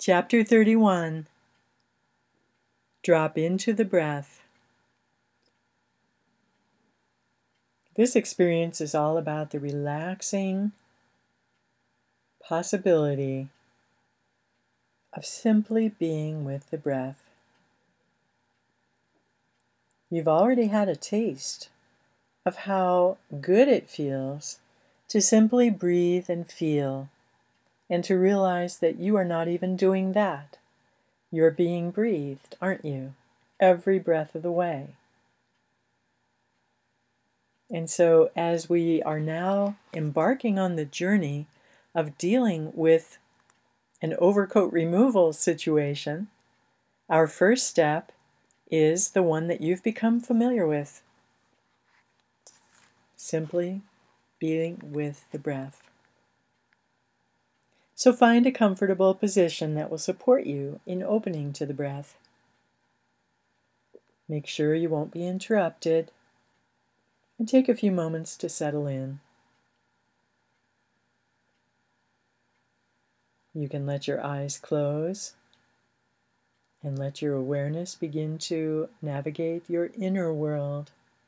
Chapter 31. Drop into the breath. This experience is all about the relaxing possibility of simply being with the breath. You've already had a taste of how good it feels to simply breathe and feel, and to realize that you are not even doing that. You're being breathed, aren't you? Every breath of the way. And so, as we are now embarking on the journey of dealing with an overcoat removal situation, our first step is the one that you've become familiar with. Simply being with the breath. So find a comfortable position that will support you in opening to the breath. Make sure you won't be interrupted, and take a few moments to settle in. You can let your eyes close and let your awareness begin to navigate your inner world.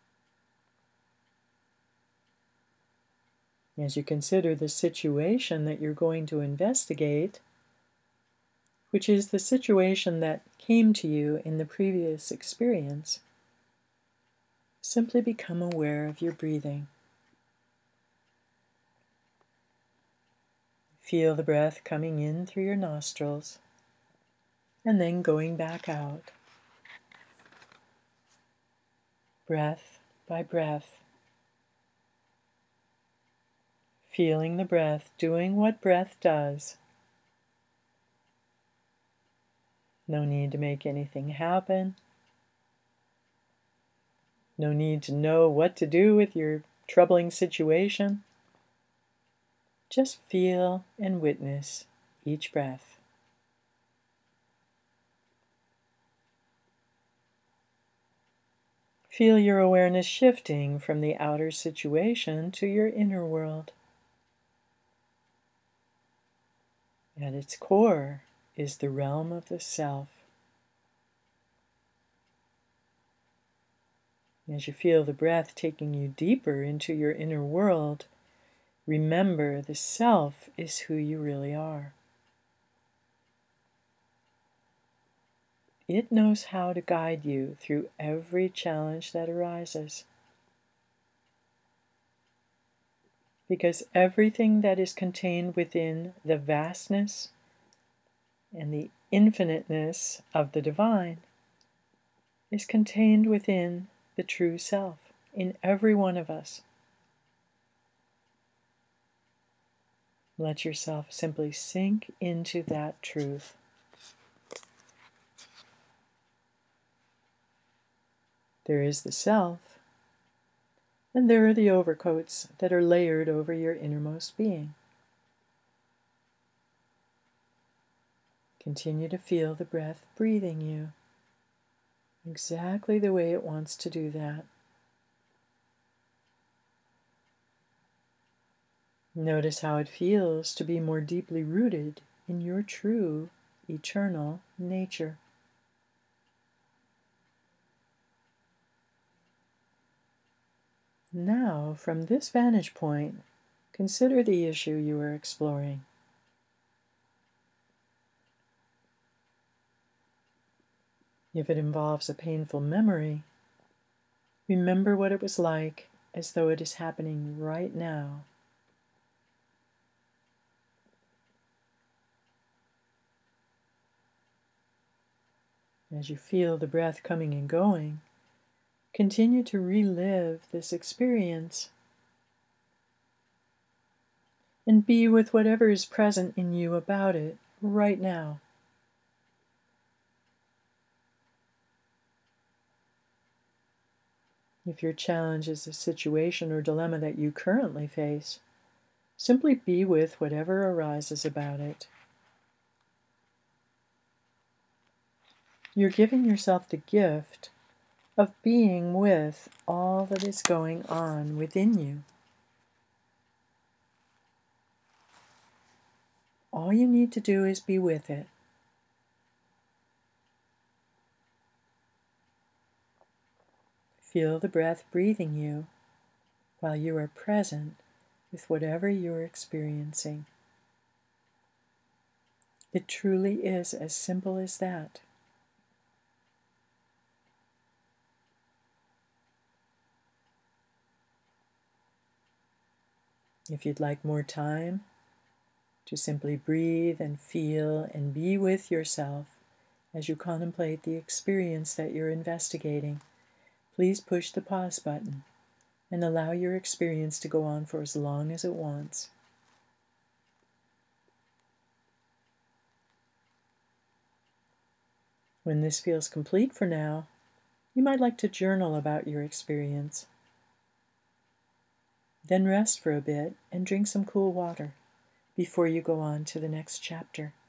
As you consider the situation that you're going to investigate, which is the situation that came to you in the previous experience, simply become aware of your breathing. Feel the breath coming in through your nostrils and then going back out. Breath by breath. Feeling the breath doing what breath does. No need to make anything happen. No need to know what to do with your troubling situation. Just feel and witness each breath. Feel your awareness shifting from the outer situation to your inner world. At its core is the realm of the self. As you feel the breath taking you deeper into your inner world, remember the self is who you really are. It knows how to guide you through every challenge that arises. Because everything that is contained within the vastness and the infiniteness of the divine is contained within the true self, in every one of us. Let yourself simply sink into that truth. There is the self, and there are the overcoats that are layered over your innermost being. Continue to feel the breath breathing you exactly the way it wants to do that. Notice how it feels to be more deeply rooted in your true, eternal nature. Now, from this vantage point, consider the issue you are exploring. If it involves a painful memory, remember what it was like as though it is happening right now. As you feel the breath coming and going, continue to relive this experience and be with whatever is present in you about it right now. If your challenge is a situation or dilemma that you currently face, simply be with whatever arises about it. You're giving yourself the gift of being with all that is going on within you. All you need to do is be with it. Feel the breath breathing you while you are present with whatever you're experiencing. It truly is as simple as that. If you'd like more time to simply breathe and feel and be with yourself as you contemplate the experience that you're investigating, please push the pause button and allow your experience to go on for as long as it wants. When this feels complete for now, you might like to journal about your experience. Then rest for a bit and drink some cool water before you go on to the next chapter.